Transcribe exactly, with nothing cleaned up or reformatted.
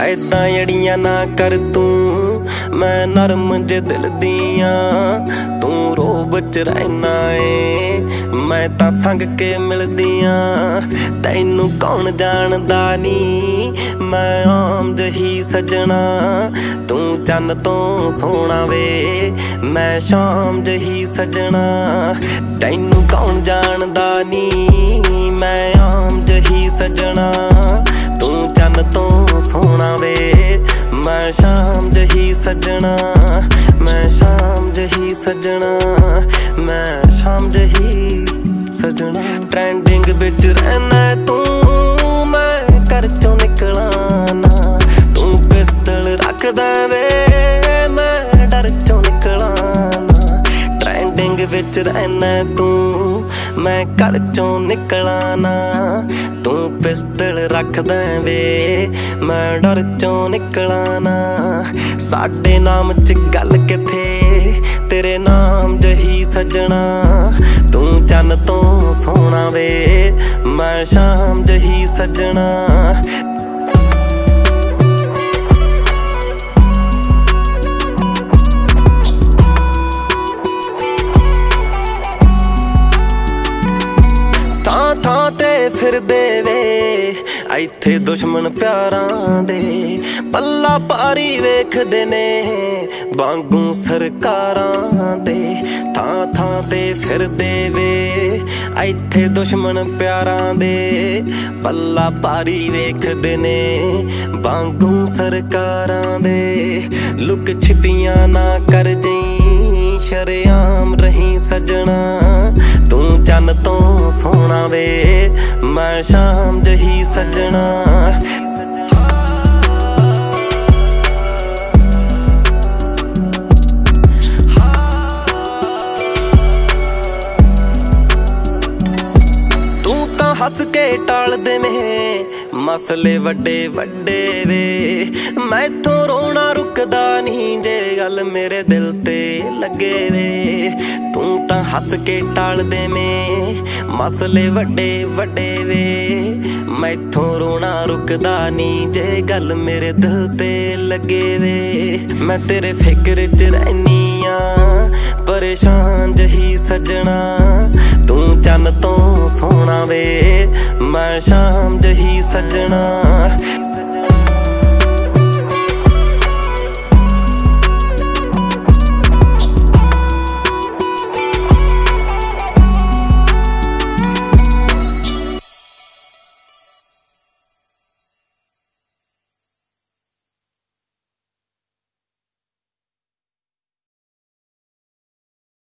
ऐदां अड़ियां ना कर तू, मैं नरम जे दिल दियां, तू रोब च रहना है, मैं तां संग के मिलदियां। तैनू कौन जानदा नी, मैं आम जही सजना, तू चन्न तो सोहना वे, मैं शाम जही सजना। तैनू कौन जानदा नी, मैं आम जही सजना, तू चन्न तो सोहना वे, मैं शाम जही सजना, मैं शाम जही सजना, मैं शाम जही सजना। ट्रेंडिंग बिच रहना तू, मैं घर चों निकला ना, तू पिस्टल रखदा वे, मैं डर चों निकला ना। ट्रेंडिंग बिच रहना तू, मैं घर चों निकला ना, तू पिस्टल रखदा वे, मैं डर चों निकला ना। साडे नाम च गल किथे, तेरे नाम जही सजना, तू चन्न तो सोहना वे, मैं शाम जही सजना। थां ते फिरदे वे इत्थे दुश्मन प्यारां दे, पल्ला पारी वेखदे ने वांगू सरकारां दे। थां थां ते फिरदे वे इत्थे दुश्मन प्यारां दे, पल्ला पारी वेखदे ने वांगू सरकारां दे। लुक छिपियां ना कर जई, शरेआम रही सजना, तू चन्न तो सोहना वे, मैं शाम जही सजना। तू तां हस के टाल देवें मसले वड्डे वड्डे वे, मैथों रोना रुकदा नहीं जे गल मेरे दिल ते लगे वे। तू तां हस के टाल देवें मसले वड्डे वड्डे वे, मैथों रोना रुकदा नहीं जे गल मेरे दिल ते लगे वे। मैं तेरे फिक्र च रहनी आ, परेशान जही सजना, तू चन्न तो सोहना वे, मैं शाम जही सजना।